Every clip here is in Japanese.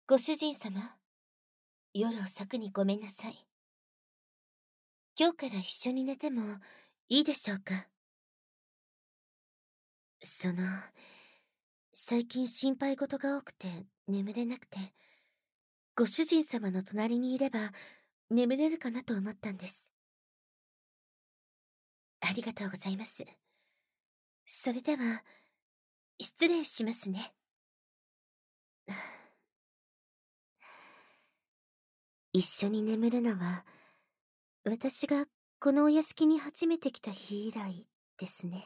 ご主人様、夜遅くにごめんなさい。今日から一緒に寝てもいいでしょうか？最近心配事が多くて眠れなくて、ご主人様の隣にいれば眠れるかなと思ったんです。ありがとうございます。それでは、失礼しますね。一緒に眠るのは、私がこのお屋敷に初めて来た日以来ですね。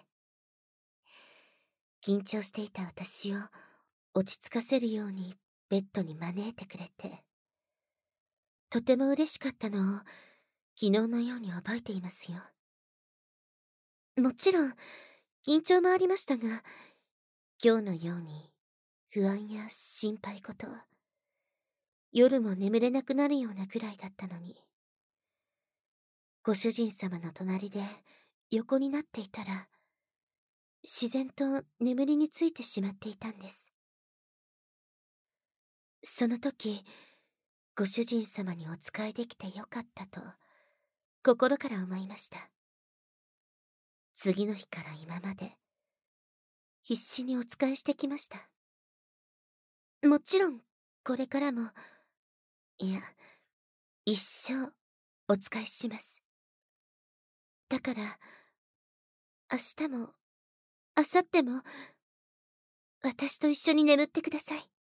緊張していた私を落ち着かせるようにベッドに招いてくれて、とても嬉しかったのを昨日のように覚えていますよ。もちろん、緊張もありましたが、今日のように不安や心配事、夜も眠れなくなるようなくらいだったのに、ご主人様の隣で横になっていたら、自然と眠りについてしまっていたんです。その時、ご主人様にお仕えできてよかったと、心から思いました。次の日から今まで、必死にお仕えしてきました。もちろん、これからも、いや、一生、お仕えします。だから、明日も、明後日も、私と一緒に眠ってください。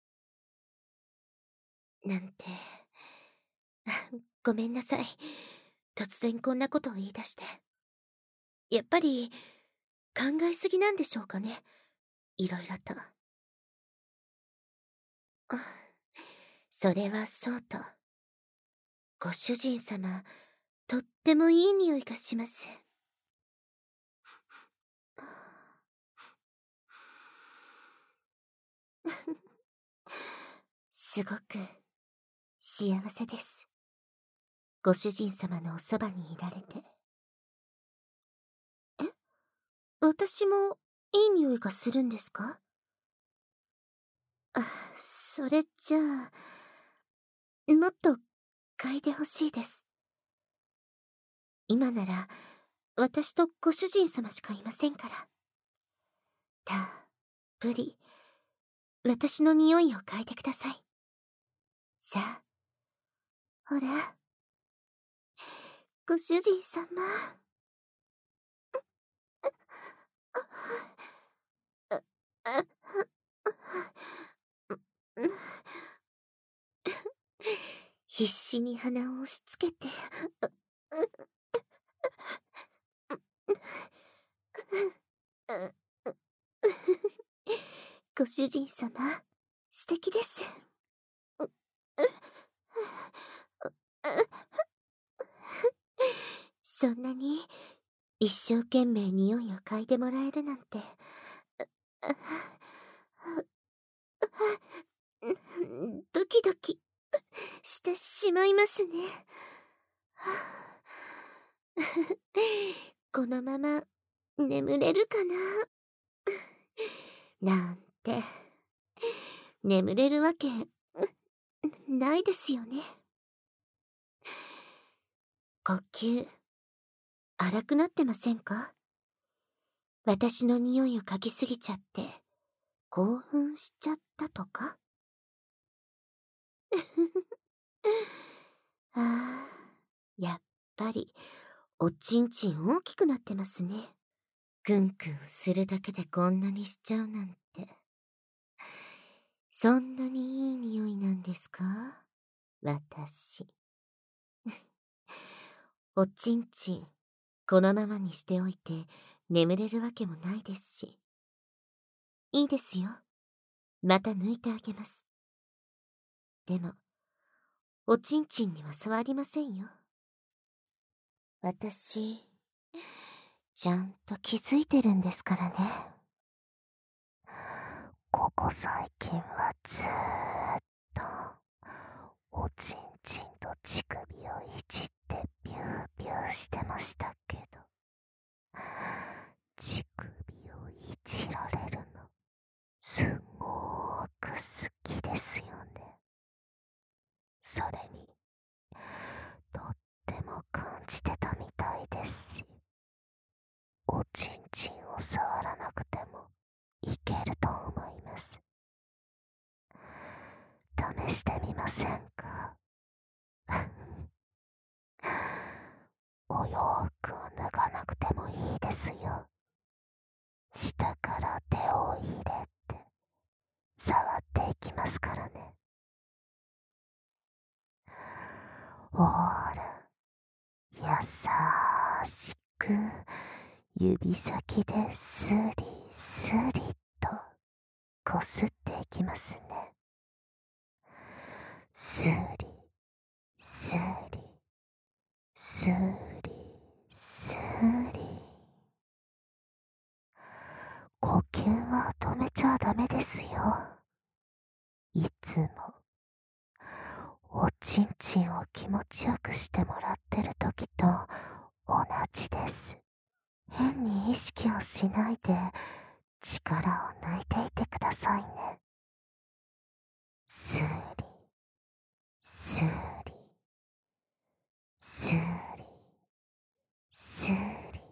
なんて、ごめんなさい。突然こんなことを言い出して。やっぱり、考えすぎなんでしょうかね。いろいろと。あ、それはそうと。ご主人様、とってもいい匂いがします。すごく、幸せです。ご主人様のおそばにいられて。え、私もいい匂いがするんですか？あ、それじゃあ、もっと嗅いでほしいです。今なら、私とご主人様しかいませんから。たっぷり、私の匂いを嗅いでください。さあ、ほら、ご主人様。必死に鼻を押し付けて、ご主人様、素敵です。そんなに一生懸命匂いを嗅いでもらえるなんて、ドキドキしてしまいますね。このまま眠れるかななんて、眠れるわけないですよね。呼吸、荒くなってませんか？私の匂いを嗅ぎすぎちゃって、興奮しちゃったとか？ああ、やっぱり、おちんちん大きくなってますね。クンクンするだけでこんなにしちゃうなんて。そんなにいい匂いなんですか？私。おちんちん、このままにしておいて眠れるわけもないですし。いいですよ。また抜いてあげます。でも、おちんちんには触りませんよ。私、ちゃんと気づいてるんですからね。ここ最近はずーっと、おちんちんと乳首をいじってビュービューしてましたけど、乳首をいじられるの、すごーく好きですよね。 それにとっても感じてたみたいですし、おちんちんを触らなくてもいけると思います。試してみませんか？お洋服を脱がなくてもいいですよ。下から手を入れて触っていきますからね。ほーら、優しく指先でスリスリとこすっていきますね。スリスリスリスリ。呼吸は止めちゃダメですよ。いつもおちんちんを気持ちよくしてもらってる時と同じです。変に意識をしないで力を抜いていてくださいね。スーリスーリスーリスーリ。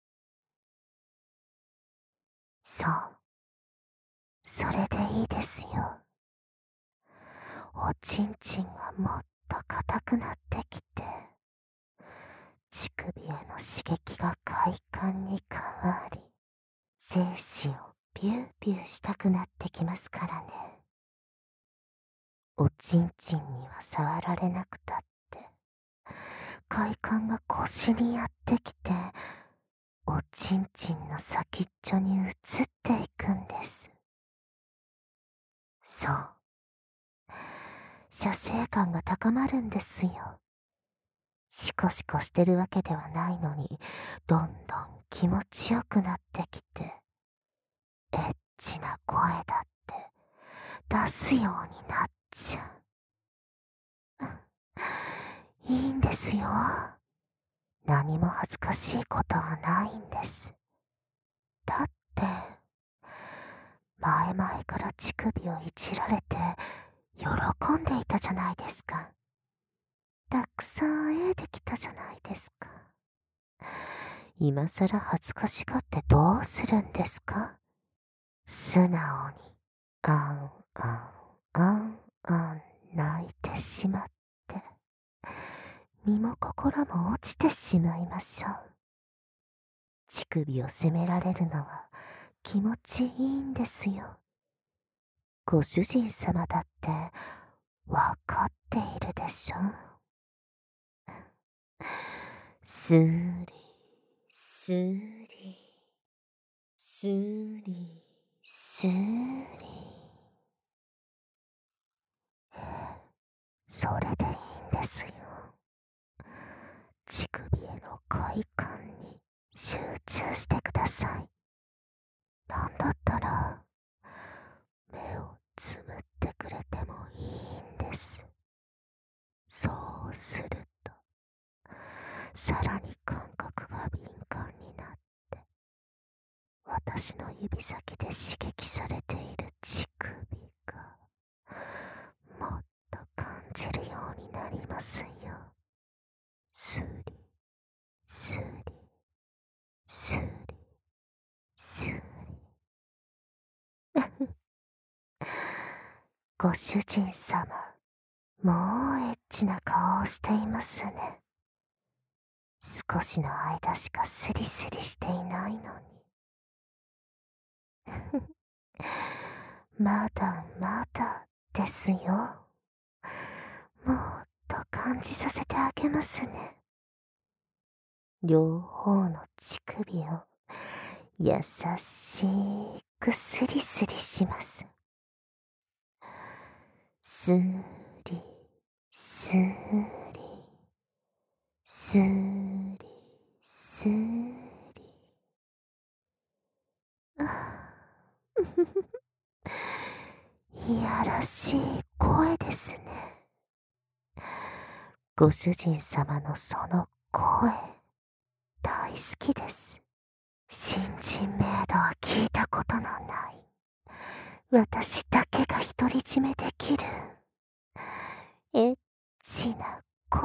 そう、それでいいですよ。おちんちんがもっと硬くなってきて、乳首への刺激が快感に変わり、精子をビュービューしたくなってきますからね。おちんちんには触られなくたって、快感が腰にやってきて、おちんちんの先っちょに移っていくんです。そう。射精感が高まるんですよ。シコシコしてるわけではないのに、どんどん気持ちよくなってきて、エッチな声だって出すようになっちゃう。いいんですよ。何も恥ずかしいことはないんです。だって、前々から乳首をいじられて喜んでいたじゃないですか。たくさん会えてきたじゃないですか。今さら恥ずかしがってどうするんですか？素直に、あんあんあんあん泣いてしまって、身も心も落ちてしまいましょう。乳首を責められるのは気持ちいいんですよ。ご主人様だってわかっているでしょ。スーリスーリスーリスーリ。それでいいんですよ。乳首への快感に集中してください。なんだったら目をつむってくれてもいいんです。そうするとさらに感覚が敏感になって、私の指先で刺激されている乳首がもっと感じるようになりますよ。スリスリスリスリ。ご主人様、もうエッチな顔をしていますね。少しの間しかスリスリしていないのに。まだまだですよ。もっと感じさせてあげますね。両方の乳首を優しくスリスリします。スリスリスリスリ。いやらしい声ですね。ご主人様のその声、大好きです。新人メイドは聞いたことのない、私だけが独り占めできるエッしな声。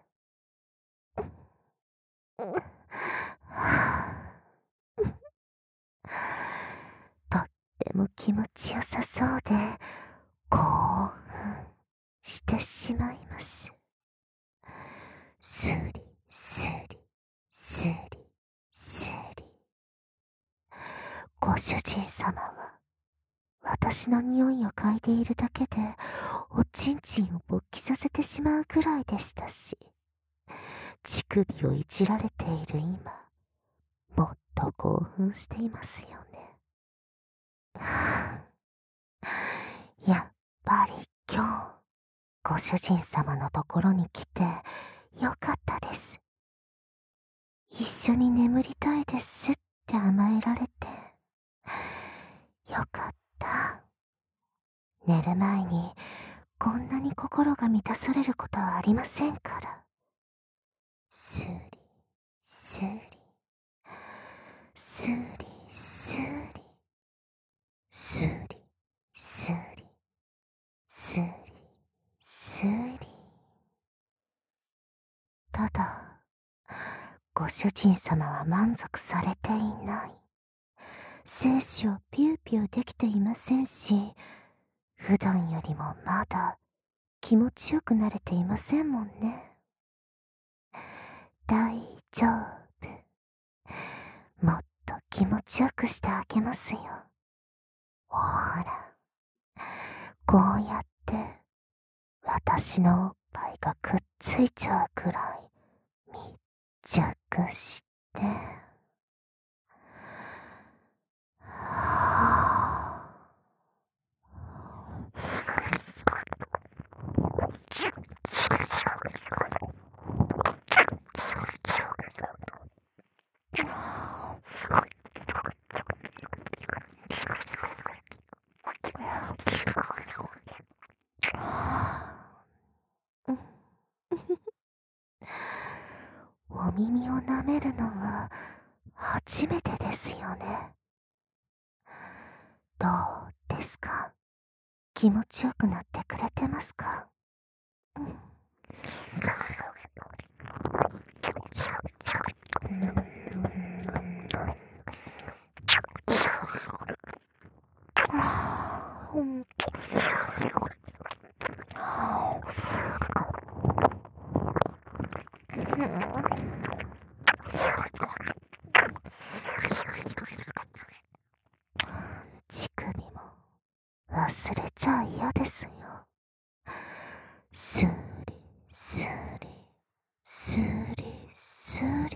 とっても気持ちよさそうで興奮してしまいます。スリスリスリスリ。ご主人様は私の匂いを嗅いでいるだけでおちんちんを勃起させてしまうくらいでしたし、乳首をいじられている今、もっと興奮していますよね。やっぱり今日、ご主人様のところに来てよかったです。一緒に眠りたいですって甘えられて、よかった。寝る前にこんなに心が満たされることはありませんから。スリスリスリスリスリスリスリスリ。ただ、ご主人様は満足されていない。精子をピューピューできていませんし、普段よりもまだ気持ちよくなれていませんもんね。大丈夫。もっと気持ちよくしてあげますよ。ほら、こうやって私のおっぱいがくっついちゃうくらい密着して。お耳を舐めるのは初めてですよね。どうですか？気持ちよくなってくれてますか？乳首も忘れちゃ嫌ですよ。スリスリスリスリ。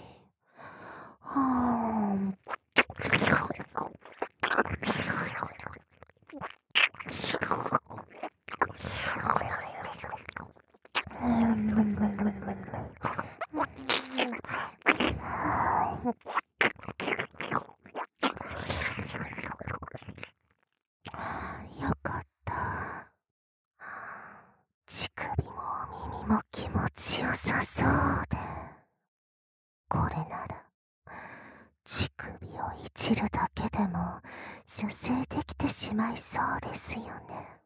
よかった。乳首もお耳も気持ちよさそうで。これなら乳首をいじるだけでも射精できてしまいそうですよね。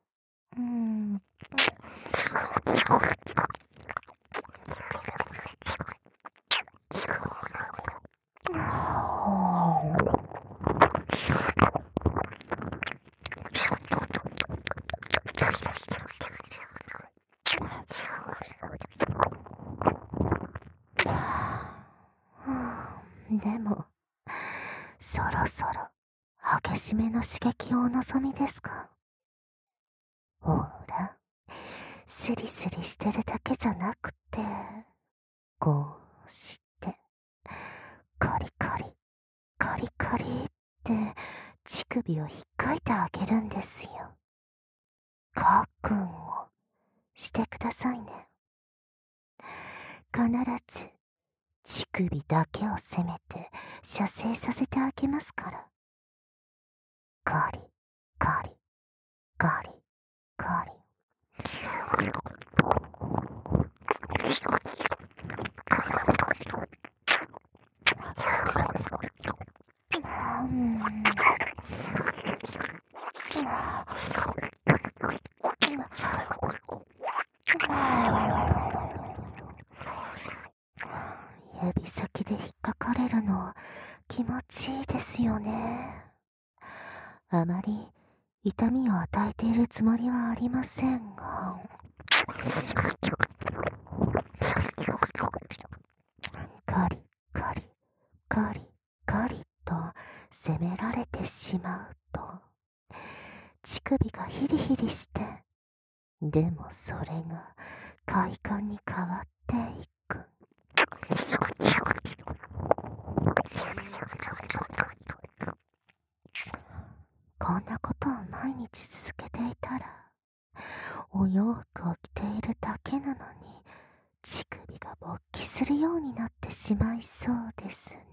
でも、そろそろ激しめの刺激をお望みですか？ほら、スリスリしてるだけじゃなくて、こうして、カリカリ、カリカリって乳首を引っかいてあげるんですよ。覚悟をしてくださいね。必ず乳首だけを攻めて射精させてあげますから。カリ、カリ、カリ、カリ。 指先で引っかかれるの気持ちいいですよね。あまり痛みを与えているつもりはありませんが。カリカリカリカリと責められてしまうと、乳首がヒリヒリして、でもそれが快感に変わっていく。こんなことを毎日続けていたら、お洋服を着ているだけなのに乳首が勃起するようになってしまいそうですね。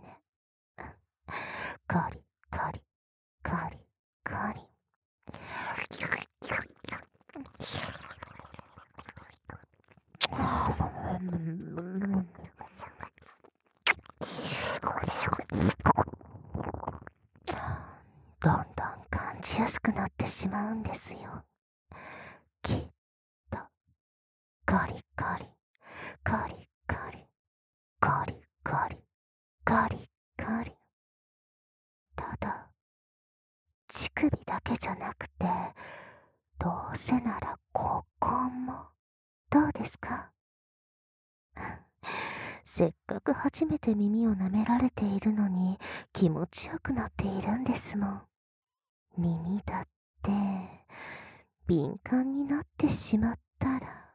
カリカリカリカリ。どんどん感じやすくなってしまうんですよ。きっとカリカリカリカリカリカリカリカリ。ただ乳首だけじゃなくて、どうせならここもどうですか？せっかく初めて耳を舐められているのに気持ちよくなっているんですもん。耳だって敏感になってしまったら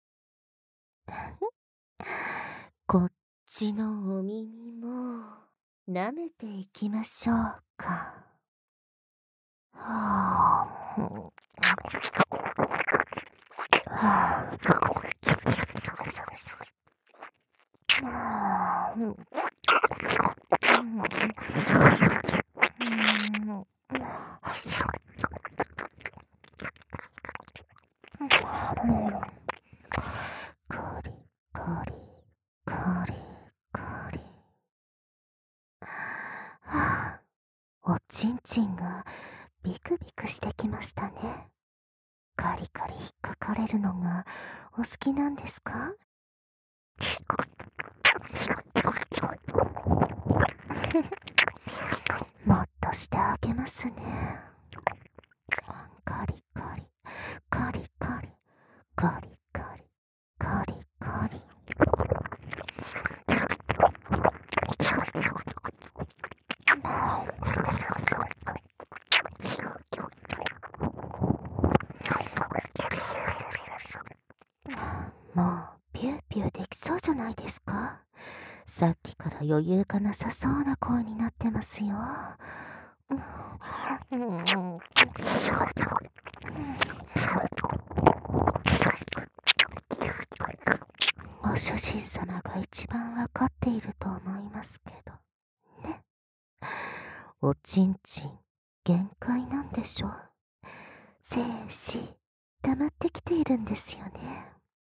こっちのお耳も舐めていきましょうか。はあ、はあ、カリカリカリカリ。はあ、おちんちんがビクビクしてきましたね。カリカリ引っかかれるのがお好きなんですか？もっとしてあげますね。カリカリカリカリカリカリカリカリ。もうピューピューできそうじゃないですか？さっきから余裕がなさそうな声になってますよ。ご主人様が一番わかっていると思いますけどね。おちんちん限界なんでしょ？精子溜まってきているんですよね。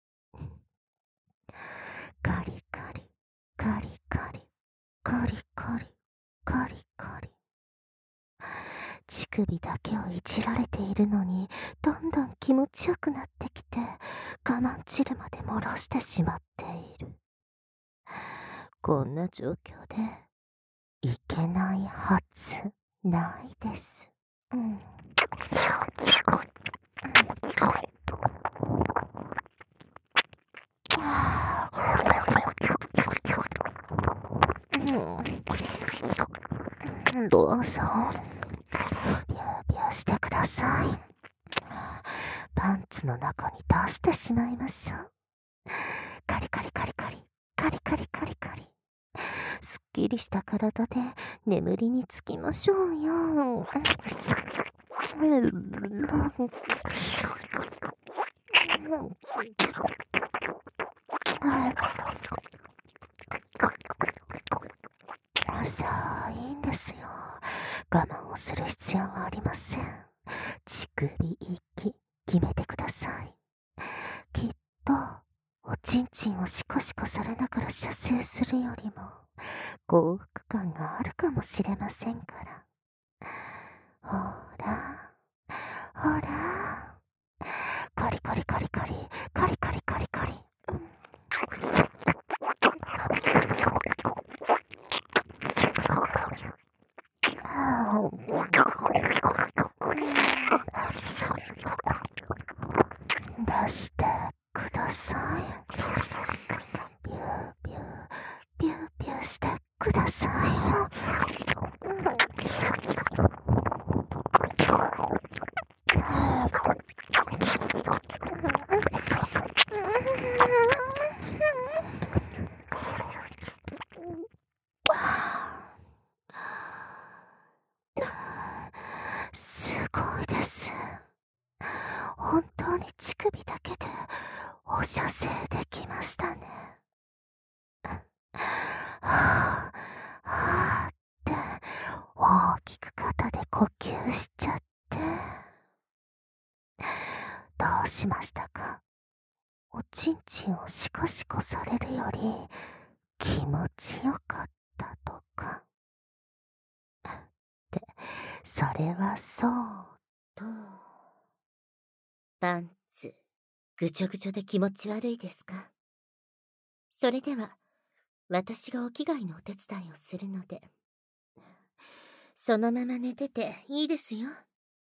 カリカリカリカリカリカリカリカリ。乳首だけをいじられているのにどんどん気持ちよくなってきて、我慢汁まで漏らしてしまっている。こんな状況でいけないはずないです。どうぞビュービューしてください。パンツの中に出してしまいましょう。カリカリカリカリカリカリカリカリ。すっきりした体で眠りにつきましょうよ。さあ、いいんですよ。我慢をする必要はありません。乳首息決めてください。きっとおちんちんをシコシコされながら射精するよりも幸福感があるかもしれませんから。ほらほら、カリカリカリカリカリカリカリカリ。 出してください。ビュービュー、ビュービューしてください。すごいです。本当に乳首だけでお射精できましたね。はぁ、はぁって大きく肩で呼吸しちゃって。どうしましたか？おちんちんをシコシコされるより気持ちよかったとか。って、それはそうと。 パンツ、ぐちょぐちょで気持ち悪いですか？それでは、私がお着替えのお手伝いをするので、そのまま寝てていいですよ。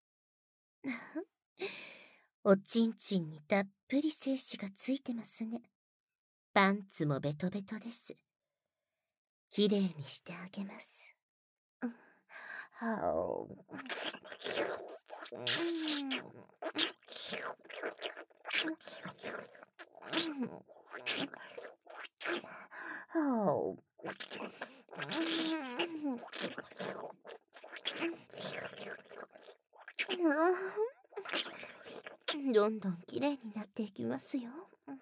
おちんちんにたっぷり精子がついてますね。パンツもベトベトです。きれいにしてあげます。はお。はお。どんどんきれいになっていきますよ。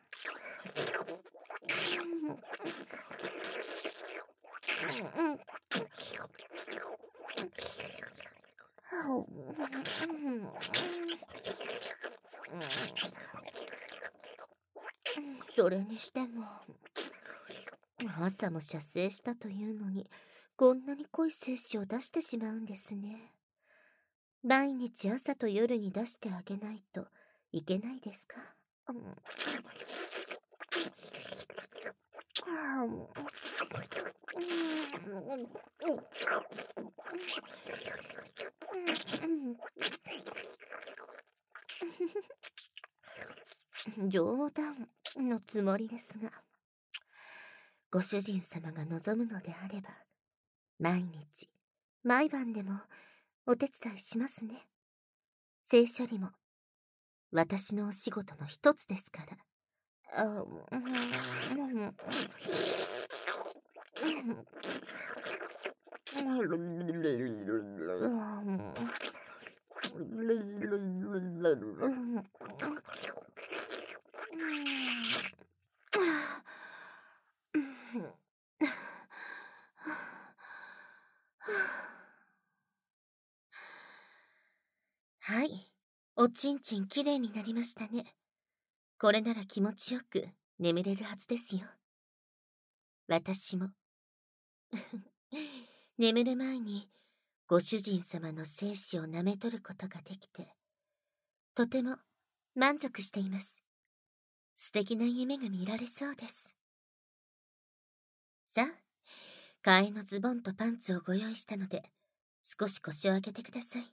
それにしても、朝も射精したというのに、こんなに濃い精子を出してしまうんですね。毎日朝と夜に出してあげないといけないですか？冗談のつもりですが、ご主人様が望むのであれば、毎日、毎晩でもお手伝いしますね。性処理も私のお仕事の一つですから。はい。おちんちんきれいになりましたね。これなら気持ちよく眠れるはずですよ。私も。眠る前にご主人様の精子を舐め取ることができて、とても満足しています。素敵な夢が見られそうです。さあ、替えのズボンとパンツをご用意したので、少し腰を上げてください。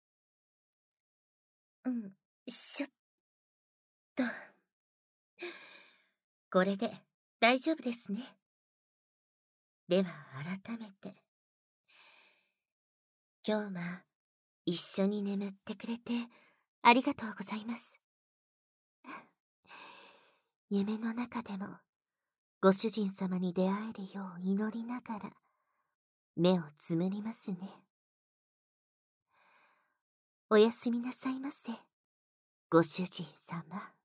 しょっと。これで大丈夫ですね。では改めて。今日は一緒に眠ってくれてありがとうございます。夢の中でもご主人様に出会えるよう祈りながら目をつむりますね。おやすみなさいませ、ご主人様。